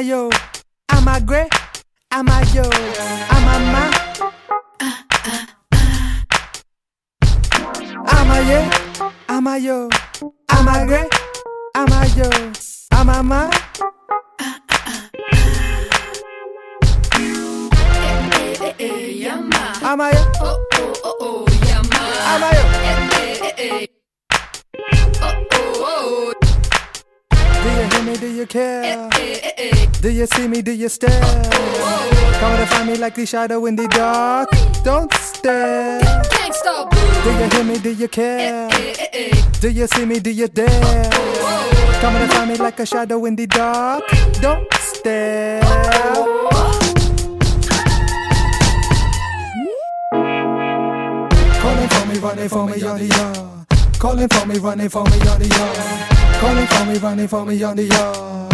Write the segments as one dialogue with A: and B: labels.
A: a yo, I'm a gray, I'm a yo, I'm a ma. I'm a yeah, I'm a yo, I'm a gray, I'm a yo, I'm a ma. I'm a yo,
B: oh oh oh oh, yama.
A: I'm a yo.
B: Oh.
A: Do you hear me? Do you care? Do you see me? Do you stare? Come to find me like the shadow in the dark. Don't stare.
B: Gangsta
A: Do you hear me? Do you care? Do you see me? Do you dare? Come to find me like a shadow in the dark. Don't stare. Calling for me, running for me on the yard. Calling for me, running for me on the yard. Calling for me, running for me on the yard.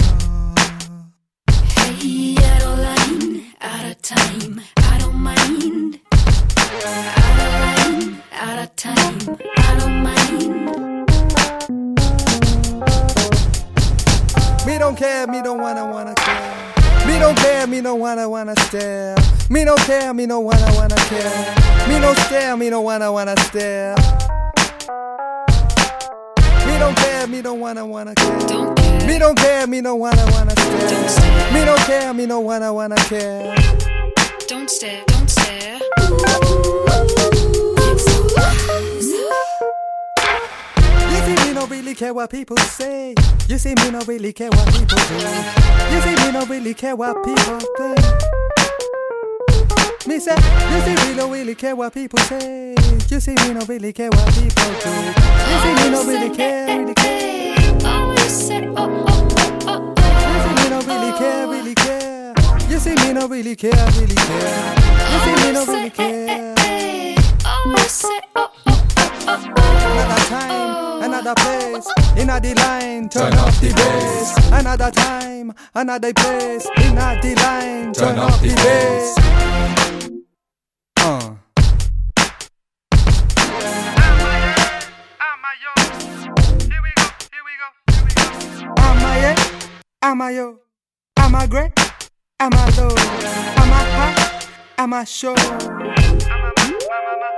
B: Hey, out of line, out of time, I don't mind. Out of line, out of time, I don't mind.
A: Me don't care, me don't wanna care. Me don't care, me don't wanna stare. Me don't care, me don't wanna care. Me don't stare, me don't wanna stare. Me don't care, me don't wanna care.
B: Don't care.
A: Me don't care, me don't wanna stare.
B: Don't stare.
A: Me don't care, me don't wanna care.
B: Don't stare, don't stare.
A: You see me don't really care what people say. You see me don't really care what people do. You see me don't really care what people think. Me say, you see me don't really care what people say. You see me don't really care what people do. You see me don't really care, really care.
B: Always say, oh, oh, oh, oh,
A: You see me don't really care, really care. You see me don't really care, really care. You see me don't really care.
B: always say, oh, oh, oh, oh.
A: Another time, another place, in the line, turn up the bass. Another time, another place, in the line, turn up the bass. I'm a yo, I'm a great, I'm a low, I'm a hot, I'm a show.